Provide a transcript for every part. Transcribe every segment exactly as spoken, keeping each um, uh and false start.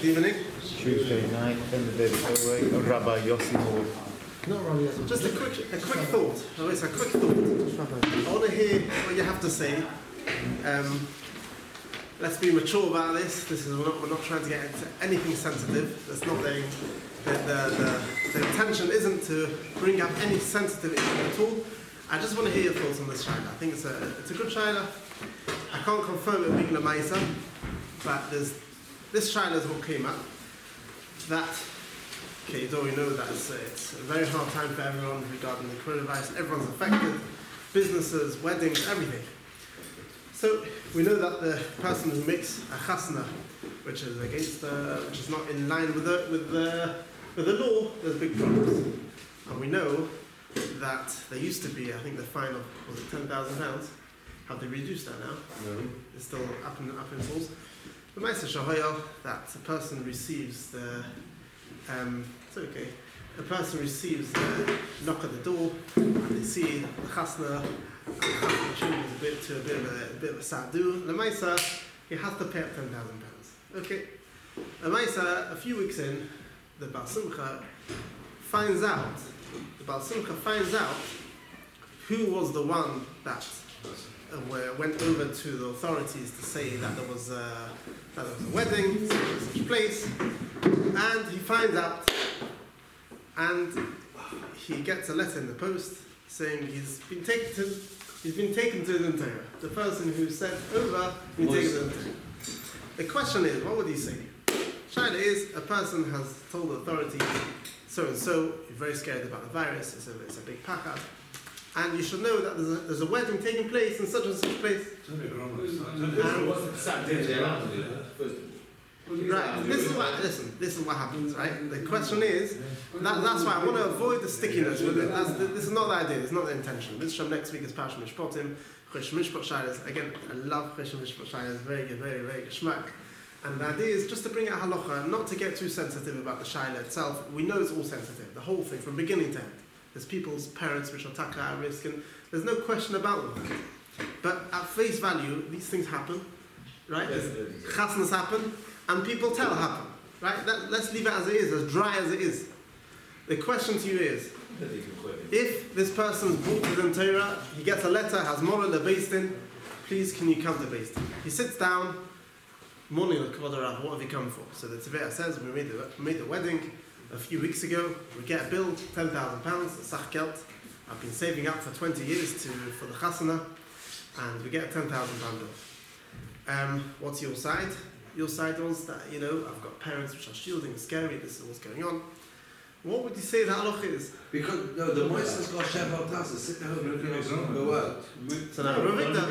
Good evening. Tuesday night, and the day of Rabbi Yossi Moore. Not Rabbi Yossi. Just a quick, a quick thought. Oh, it's a quick thought. I want to hear what you have to say. Um, let's be mature about this. This is we're not, we're not trying to get into anything sensitive. That's not the the, the, the the intention isn't to bring up any sensitive issue at all. I just want to hear your thoughts on this shaila. I think it's a it's a good shaila. I can't confirm it being Lamaisa, but there's this shaila is what came up. That okay, you already know that it's, uh, it's a very hard time for everyone regarding the coronavirus. Everyone's affected, businesses, weddings, everything. So we know that the person who makes a chasna, which is against the, which is not in line with the with the with the law, there's big problems. And we know that there used to be, I think the fine of was it ten thousand pounds. Have they reduced that now? No. It's still up in up in falls. But Ma'aser Shahoyel, that a person receives the um it's okay. A person receives the knock at the door and they see the chasna and the chasna tune is a bit to a bit of a, a bit of a sadu. The Ma'aser, he has to pay up ten thousand pounds. Okay. The Ma'aser, a few weeks in, the Baal Simcha finds out the Baal Simcha finds out who was the one that uh, went over to the authorities to say that there was a, that there was a wedding, such and such place, and he finds out, and he gets a letter in the post saying he's been taken to he's been taken to the Torah. The person who sent over been taken to the Torah. The question is, what would he say? Shaila is a person has told the authorities so and so, you're very scared about the virus, it's a, it's a big pachad, and you should know that there's a, there's a wedding taking place in such and such place. Right, this is what, listen, this is what happens, right? The question is, that, that's why I want to avoid the stickiness with it. That's the, this is not the idea, it's not the intention. This from next week is Parsha Mishpatim, Chosh Mishpat Shailas. Again, I love Chosh Mishpat Shailas, very good, very, very good shmak. And the idea is just to bring out halacha, not to get too sensitive about the shaila itself. We know it's all sensitive, the whole thing, from beginning to end. There's people's parents which are taka at risk, and there's no question about them. But at face value, these things happen, right? Yes, chasnas happen, and people tell happen, right? That, let's leave it as it is, as dry as it is. The question to you is, if this person's brought to the Torah, he gets a letter, has moral the based in, please can you come to based in? He sits down. Morning, what have you come for? So the Tzivea says, we made the, made the wedding a few weeks ago, we get a bill, ten thousand pounds, sach geld. I've been saving up for twenty years to for the chasana, and we get a ten thousand pound bill. Um, what's your side? Your side was that, you know, I've got parents which are shielding, scary, this is what's going on. What would you say the halach is? Because, no, the Moises got Sheval Tasa, sit at home and go out. So now,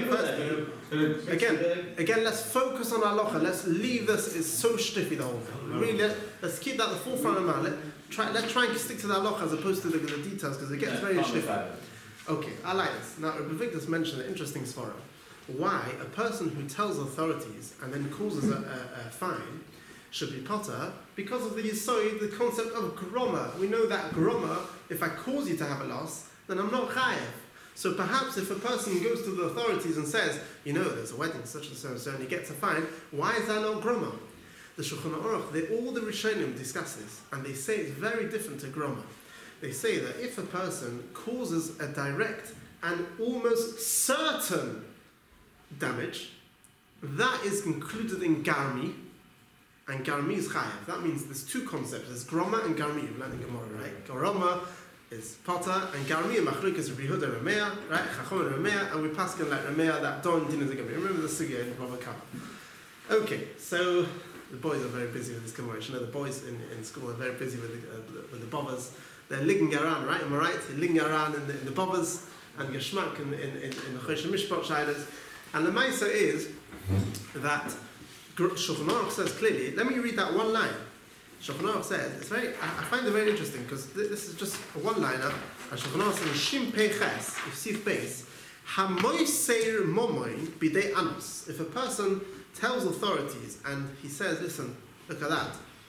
first, again, again, let's focus on halacha. Let's leave this, it's so stiffy, the whole thing. Really, let, let's keep that at the forefront of mind. Let, try, let's try and stick to the halacha as opposed to the, the details, because it gets very stiffy. Okay, I like this. Now, Rabbi Victor mentioned an interesting svara. Why a person who tells authorities and then causes a, a, a fine should be potter, because of the yisoid, the concept of groma. We know that groma, if I cause you to have a loss, then I'm not chayev. So perhaps if a person goes to the authorities and says, you know, there's a wedding, such and so and so, and he gets a fine, why is that not groma? The Shulchan Aruch, they, all the Rishonim discuss this, and they say it's very different to groma. They say that if a person causes a direct and almost certain damage, that is included in garmi, and garmi is chayav. That means there's two concepts. There's groma and garmi. You've learned in Gemara, right? Groma is potter, and garmi and machluk is Rabbi Yehuda and Ramea, right? Chacham and Ramea, and we pass on like Ramea that don't din is a Gemara. Remember the sugya in Bava Kama. Okay, so the boys are very busy with this Gemara. You know, the boys in, in school are very busy with the, uh, with the bovas. They're ligging around, right? Am I right? They're ligging around in the, in the bovas and Geshmak in, in, in, in the Chosh Mishpat Shailas. And the Maisa is that Shulchan Aruch says clearly, let me read that one line. Shulchan Aruch says, it's very, I, I find it very interesting because th- this is just a one-liner. And Shulchan Aruch says, Shim Peches, if Sif Beis, Hamoiseir Momoin Bidei Anos. If a person tells authorities and he says, listen, look at that,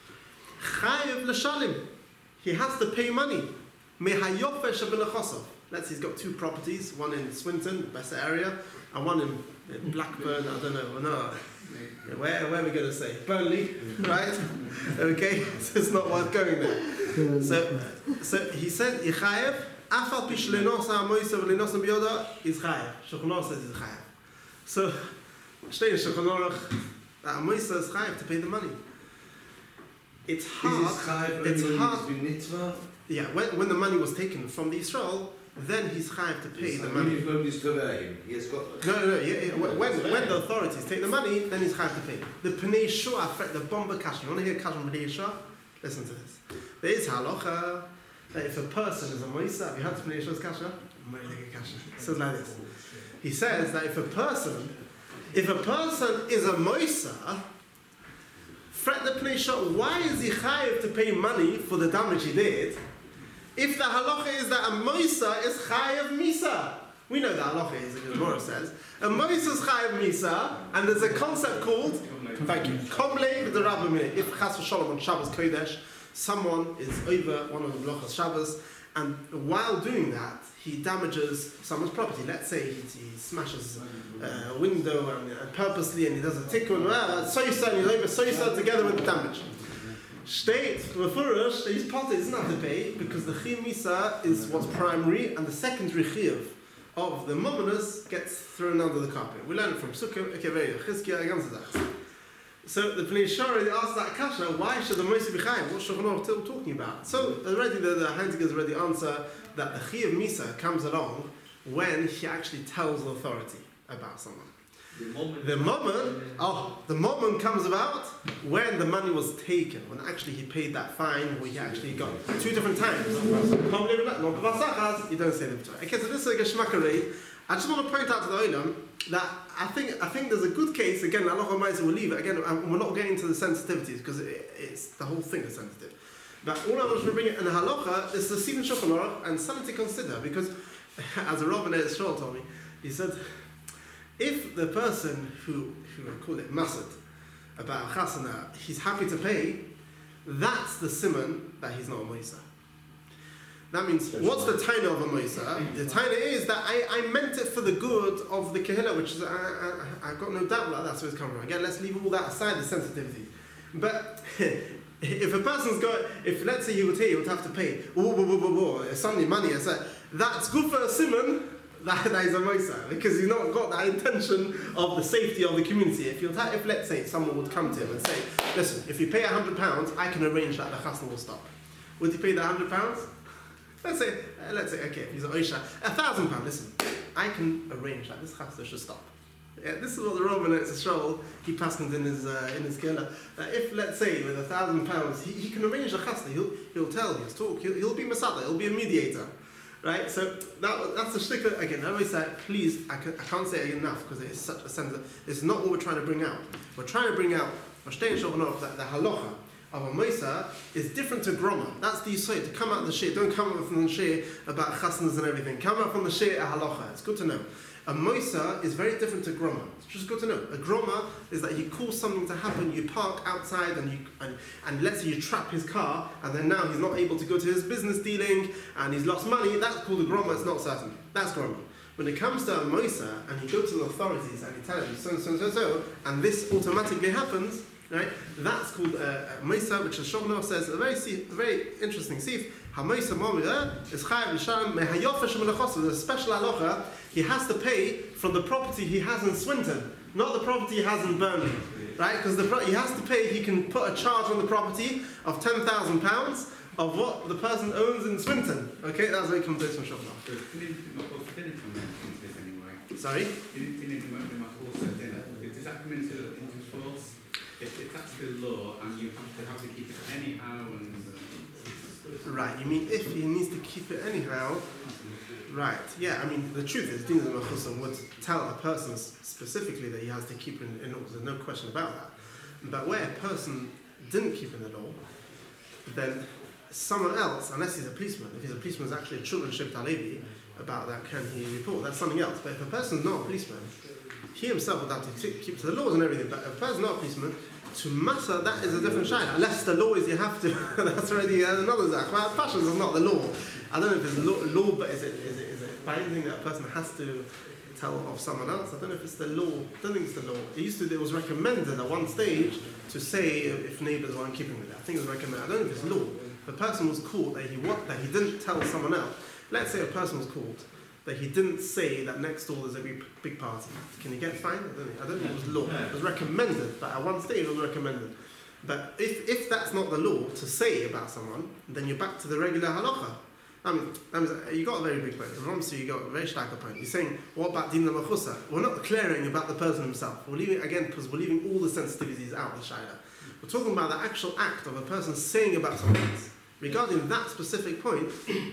Chayev L'Shalim, he has to pay money. Mehayofesh Abinachosov. Let's say he's got two properties, one in Swinton, better area, and one in, in Blackburn, I don't know, no. Where, where are we going to say? Burnley, right? Okay, so it's not worth going there. So, so he said, Yechayev, Afal Pishlenos Moisa Velinos Bioda is Chayev. Shulchan says is Chayev. So, Shtei Shulchan that Moisa is Chayev to pay the money. It's hard. It's hard. Yeah, when, when the money was taken from the Israel, then he's chayav to pay the money. When he's he's got no, no, no. Yeah, yeah. When, when the authorities take the money, then he's chayav to pay. The Pnei Shua, the bomber kasha. You want to hear kasha from Pnei Shua? Listen to this. There is halacha that if a person is a moisa, have you heard Pnei Shua's kasha? It says like this. He says that if a person, if a person is a moisa, fret the Pnei Shua, why is he chayav to pay money for the damage he did? If the halacha is that a moisa is chayav misa, we know that halacha is, as the Gemara says, a moisa is chayav misa, and there's a concept called, thank you, komle b'derabba. If chas v'sholom on Shabbos Kodesh, someone is over one of the blachas Shabbos, and while doing that, he damages someone's property. Let's say he, he smashes a window and, and purposely, and he does a tikkun, uh, so and he's over so together with the damage. State Mefurish, he's part he doesn't have to pay because the Chiyuv Misa is what's primary, and the secondary Chiyuv of the Mominus gets thrown under the carpet. We learn it from Sukkah, Ekevei, Chizkiah, Gamzadach. So the Pnei Shora asked that kasha, why should the Moisa be chayav? What's Shulchan Aruch still talking about? So already the, the Heinzig has already answered that the Chiyuv Misa comes along when he actually tells the authority about someone. The moment, the moment, oh, the moment comes about when the money was taken, when actually he paid that fine, or he actually got two different times. You don't say the B'toi. Okay, so this is like a shmakarei. I just want to point out to the Olam that I think I think there's a good case. Again, Allah Almighty will leave it. Again, we're not getting into the sensitivities because it, it's the whole thing is sensitive. But all I want to bring it in the halacha is the Sivin Shulchan Aruch and something to consider, because as a Rabbi Ner Shaul told me, he said, if the person who, who I call it masad about a chasana, he's happy to pay, that's the simon that he's not a moisa. That means, what's the taina of a moisa? The taina is that I, I meant it for the good of the kehillah, which is, I, I, I've got no doubt that that's where it's coming from. Again, let's leave all that aside, the sensitivity. But if a person's got, if let's say he would here, he would have to pay, oh, oh, oh, oh, suddenly money, I said, that's good for a simon. That, that is a moisa, because you've not got that intention of the safety of the community. If you if let's say someone would come to him and say, listen, if you pay a hundred pounds, I can arrange that the chasna will stop. Would he pay the hundred pounds? Let's say, uh, let's say, okay, if he's a oisha, a thousand pounds. Listen, I can arrange that this chasna should stop. Yeah, this is what the Roman it's a stroll. He passed in his uh, in his killer. That if let's say with a thousand pounds, he, he can arrange the chasna. He'll he'll tell, he'll talk, he'll, he'll be masada, he'll be a mediator. Right, so that, that's the shtickler. Again, I always say, please, I, can, I can't say it enough because it is such a sense of, it's not what we're trying to bring out. We're trying to bring out, that the halacha of a moisa is different to groma. That's the yisod, to come out of the shir. Don't come out from the shir about chasnas and everything. Come out from the shir a halacha. It's good to know. A moisa is very different to groma. It's just good to know. A groma is that you cause something to happen, you park outside and you and, and let's say you trap his car and then now he's not able to go to his business dealing and he's lost money. That's called a groma, it's not certain. That's groma. When it comes to a moisa and you go to the authorities and you tell them so and so and so, so and this automatically happens, right? That's called a, a moisa, which the Shulchan Aruch says a very, a very interesting sif. HaMoisa Momira is chayav l'shalom mehayofa shemelachos. There's a special halacha. He has to pay from the property he has in Swinton, not the property he has in Birmingham, right? Because the pro- he has to pay. He can put a charge on the property of ten thousand pounds of what the person owns in Swinton. Okay, that's where it comes from Shulchan Aruch. Sorry. Does that come into into force? If, if that's the law and you have to have to keep it anyhow and. Right, you mean if he needs to keep it anyhow? Right, yeah, I mean, the truth is, Din Mechusa would tell a person specifically that he has to keep it in, in law. There's no question about that. But where a person didn't keep in the law, then someone else, unless he's a policeman, if he's a policeman, is actually a children Shevet HaLevi, about that can he report? That's something else. But if a person's not a policeman, he himself would have to t- keep to the laws and everything. But if a person's not a policeman, to masa, that is a different shayla. Unless the law is you have to, that's already uh, another zach. Well, passions is not the law. I don't know if it's law, law but is it, is it, is it binding that a person has to tell of someone else. I don't know if it's the law. I don't think it's the law. It used to. It was recommended at one stage to say if neighbours weren't keeping with it. I think it was recommended. I don't know if it's law. If a person was caught that he what that he didn't tell someone else. Let's say a person was caught that he didn't say that next door there's a big, big party. Can he get fined? I don't know. I don't think it was law. It was recommended, but at one stage it was recommended. But if, if that's not the law to say about someone, then you're back to the regular halacha. I mean, that means you got a very big point. Obviously, you got a very stark point. You're saying, what about din l'machusa? We're not declaring about the person himself. We're leaving again because we're leaving all the sensitivities out of the shaila. We're talking about the actual act of a person saying about someone else. Regarding that specific point,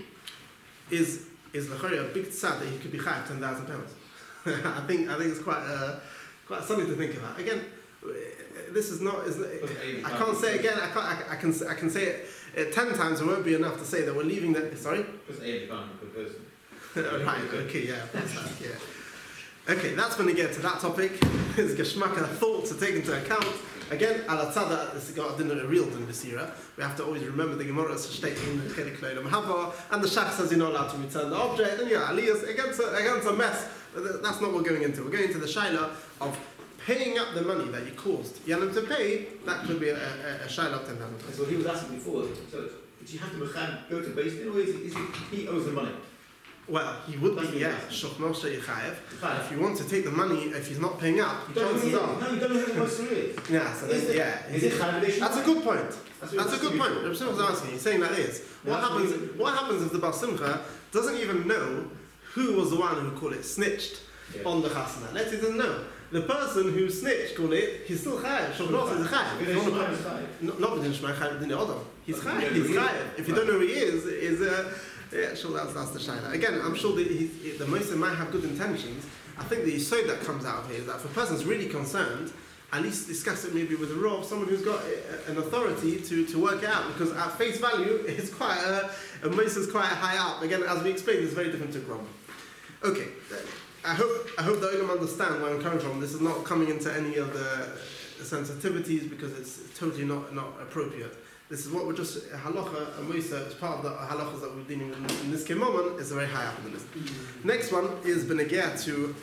is is l'chari a big tzad that he could be chayav ten thousand pounds. I think I think it's quite uh, quite something to think about. Again, this is not. Is I can't say again. I can't. I, I can. I can say it. Uh, ten times it won't be enough to say that we're leaving that. Sorry? Because A can't be per person. Right, okay, yeah, that's that, yeah. Okay, that's when we get to that topic. It's Geshmaka thought to take into account. Again, ala tzada, this got a real din b'sira. We have to always remember the Gemara state in the Chelik Leilam Hava, and the Shach says you're not allowed to return the object, and yeah, Aliyah's against a, against a mess. That's not what we're going into. We're going into the shaila of paying up the money that you caused Yanim to pay. That could be a, a, a shaila of ten thousand. So he was asking before, so did you have to go to Beis Din, or is, it, is it, he owes the money? Well, he would be, yeah, Shokmoshe Yechayev. If you want to take the money, if he's not paying up, you don't chances know are. No, you don't know who the Moser is. Yeah, so is then, it, yeah. Is it Chayav? That's a good point. That's, That's a good point. Rabbi Simcha was asking, he's saying that is. What That's happens what What happens if the Baal Simcha doesn't even know who was the one who called it snitched yeah. on the chasana? Let's say he doesn't know. The person who snitched, call it, he's still chayav. Shokmoshe is a chayav. Not within Shmai chayav within the Odom. He's chayav. He's chayav. If you don't know who he is, is a. Yeah, sure, that's, that's the shaila. Again, I'm sure that he, the Moshe might have good intentions. I think the yesod that comes out of here is that if a person's really concerned, at least discuss it maybe with a rav, someone who's got a, an authority to, to work it out, because at face value, it's quite a, and Moshe is quite high up. Again, as we explained, it's very different to Grom. Okay, I hope I hope the Olam understand where I'm coming from. This is not coming into any of the sensitivities because it's totally not, not appropriate. This is what we're just, halacha, and Musa, as part of the halachas that we're dealing with in this moment, is very high up on the list. Mm-hmm. Next one is benegea to,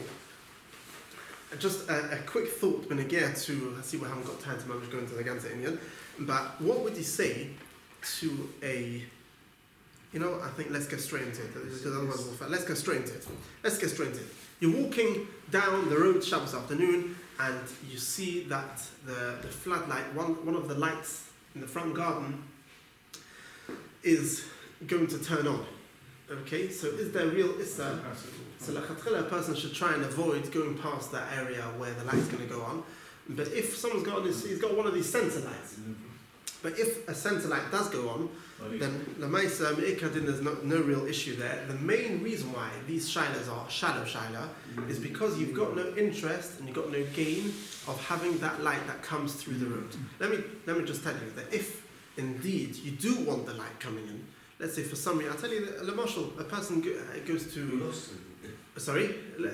just a, a quick thought, benegea to, I see we haven't got time to manage go into the Ganze Indian, but what would you say to a, you know, I think let's get straight into it, because otherwise we'll fail. Let's go straight into it. Let's get straight into it. You're walking down the road Shabbos afternoon, and you see that the, the floodlight, one, one of the lights in the front garden is going to turn on. Okay, so is there real issa? So a person should try and avoid going past that area where the light's going to go on. But if someone's got this, he's got one of these sensor lights. But if a sensor light does go on, then Lamaisa Me'ikadin, there's no, no real issue there. The main reason why these shilas are shallow shila is because you've got no interest and you've got no gain of having that light that comes through the road. Let me let me just tell you that if indeed you do want the light coming in, let's say for some reason, I'll tell you that Lamashal, a person go, goes to sorry,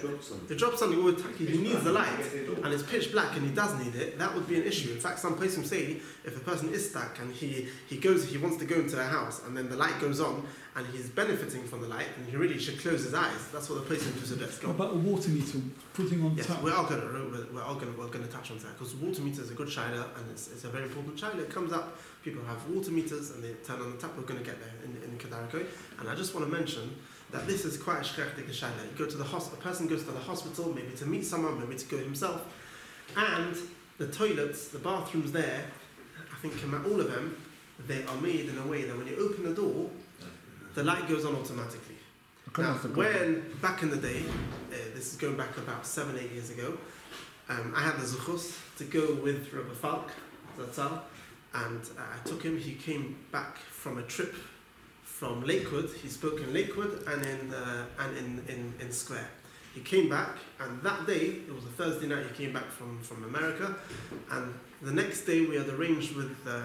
he drops something over Taki, he needs the light and it's pitch black and he does need it, that would be an issue. In fact, some places say if a person is stuck and he, he goes, he wants to go into a house and then the light goes on and he's benefiting from the light and he really should close his eyes. That's what the place to suggest. What about a water meter putting on yes, tap? we're all going to we're all going to we're going to touch on that because water meter is a good shayla and it's, it's a very important shayla. It comes up. People have water meters and they turn on the tap. We're going to get there in in Kedariko. And I just want to mention that this is quite a shkrechtik shayla. You go to the hospital. A person goes to the hospital maybe to meet someone, maybe to go himself, and the toilets, the bathrooms there, I think all of them, they are made in a way that when you open the door, the light goes on automatically. Now, when, back in the day, uh, this is going back about seven, eight years ago, um, I had the zuchus to go with Rabbi Falk, Zatzal, and uh, I took him, he came back from a trip from Lakewood, he spoke in Lakewood and in uh, and in, in, in Square. He came back, and that day, it was a Thursday night, he came back from, from America, and the next day we had arranged with uh,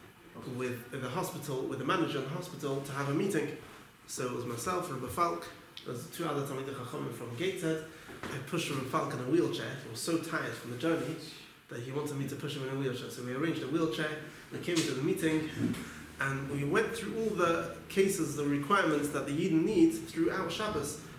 with the hospital, with the manager of the hospital, to have a meeting. So it was myself, Rabbi Falk, there was two other Talmidei Chachamim from Gateshead. I pushed Rabbi Falk in a wheelchair. He was so tired from the journey that he wanted me to push him in a wheelchair. So we arranged a wheelchair, we came to the meeting, and we went through all the cases, the requirements that the Yidden need throughout Shabbos.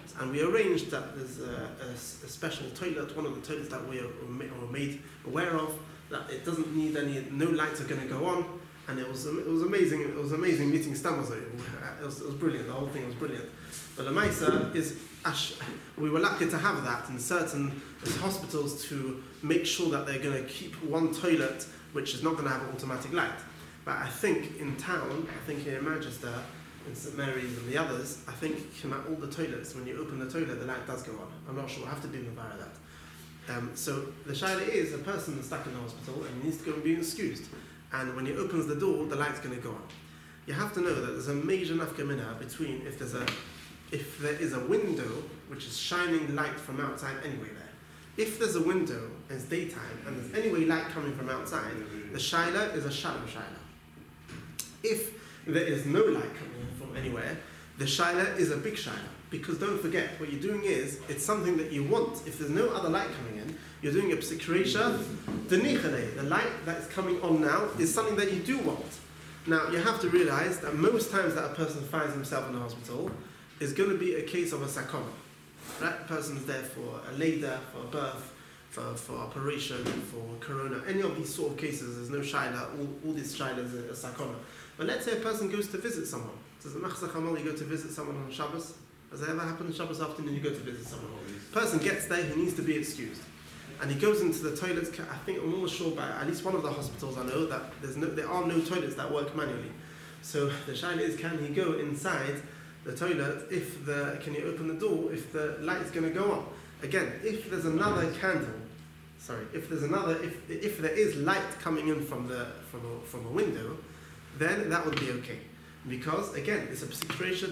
And we arranged that there's a, a s- a special toilet, one of the toilets that we are, were made aware of, that it doesn't need any, no lights are going to go on. And it was it was amazing. It was amazing meeting Stamos. It was, it was brilliant. The whole thing was brilliant. But the Maisa is, we were lucky to have that in certain hospitals to make sure that they're going to keep one toilet which is not going to have an automatic light. But I think in town, I think here in Manchester, in St Mary's and the others, I think in all the toilets, when you open the toilet, the light does go on. I'm not sure. I have to do the bar of that. Um, so the shaila is a person is stuck in the hospital and needs to go and be excused. And when he opens the door, the light's going to go on. You have to know that there's a major nafkamina between if there's a, if there is a window which is shining light from outside anyway there. If there's a window and it's daytime and there's anyway light coming from outside, the shaila is a shallow shaila. If there is no light coming from anywhere, the shaila is a big shaila. Because don't forget, what you're doing is, it's something that you want. If there's no other light coming in, you're doing a psikresha, the nichale, the light that's coming on now, is something that you do want. Now, you have to realize that most times that a person finds himself in the hospital is going to be a case of a sakona. Right? The person's there for a labour, for a birth, for, for operation, for corona. Any of these sort of cases, there's no shaila, all, all these shailas are a sakona. But let's say a person goes to visit someone. Does the machzah chamal, you go to visit someone on Shabbos? Has that ever happened on Shabbos afternoon? You go to visit someone. Person gets there, he needs to be excused. And he goes into the toilets. I think I'm almost sure by at least one of the hospitals I know that there's no, there are no toilets that work manually. So the shaila is, can he go inside the toilet if the, can he open the door if the light is going to go on? Again, if there's another candle, sorry, if there's another, if if there is light coming in from the from a, from a window, then that would be okay. Because again, it's a situation.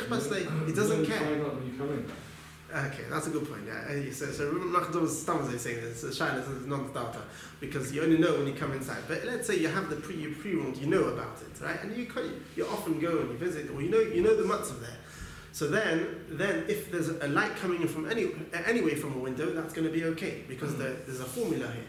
It doesn't care. Okay, that's a good point. Yeah. So, so Machdom Stamos is saying this. Shaila is non-starter because you only know when you come inside. But let's say you have the pre you pre-warned, you know about it, right? And you you often go and you visit, or you know you know the matzah there. So then, then if there's a light coming in from any anyway from a window, that's going to be okay because mm. there, there's a formula here.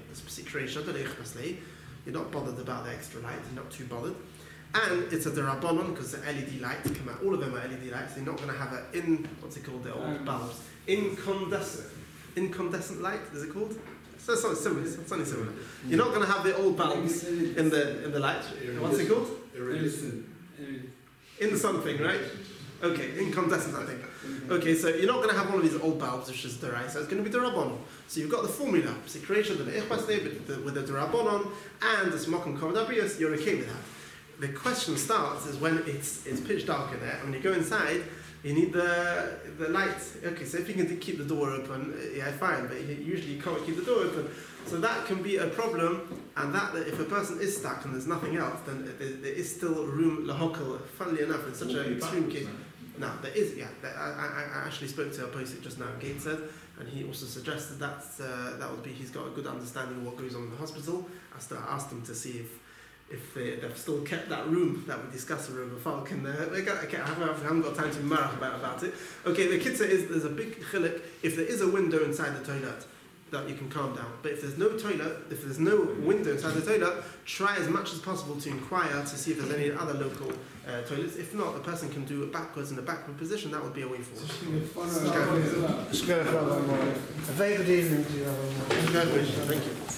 You're not bothered about the extra light. You're not too bothered. And it's a derabanan because the L E D lights come out. All of them are L E D lights. They're not going to have an in what's it called? The old bulbs. Incandescent. Incandescent light. Is it called? So it's something similar. It's something similar. You're not going to have the old bulbs in the in the light. What's it called? In something, right? Okay, incandescent, I think. Okay, so you're not going to have one of these old bulbs, which is derai. So it's going to be derabanan. So you've got the formula, psikresha, the eichbasle, with the derabanan and the smokum kodabrius. You're okay with that. The question starts is when it's it's pitch dark in there, and when you go inside, you need the the light. Okay, so if you can keep the door open, yeah, fine, but usually you can't keep the door open. So that can be a problem, and that, that if a person is stuck and there's nothing else, then there, there is still room lahokal. Funnily enough, in such an extreme case, no, there is. Yeah, there, I, I, I actually spoke to a post just now, Gates said, and he also suggested that uh, that would be he's got a good understanding of what goes on in the hospital. I still asked him to see if. If they, they've still kept that room that we discussed with Rabbi Falk, and uh, okay, I haven't got time to marach about, about it. Okay, the kitzah is there's a big chilik. If there is a window inside the toilet, that you can calm down. But if there's no toilet, if there's no window inside the toilet, try as much as possible to inquire to see if there's any other local uh, toilets. If not, the person can do it backwards in a backward position. That would be a way forward. Let's go for one more. A very good evening to you. Thank you.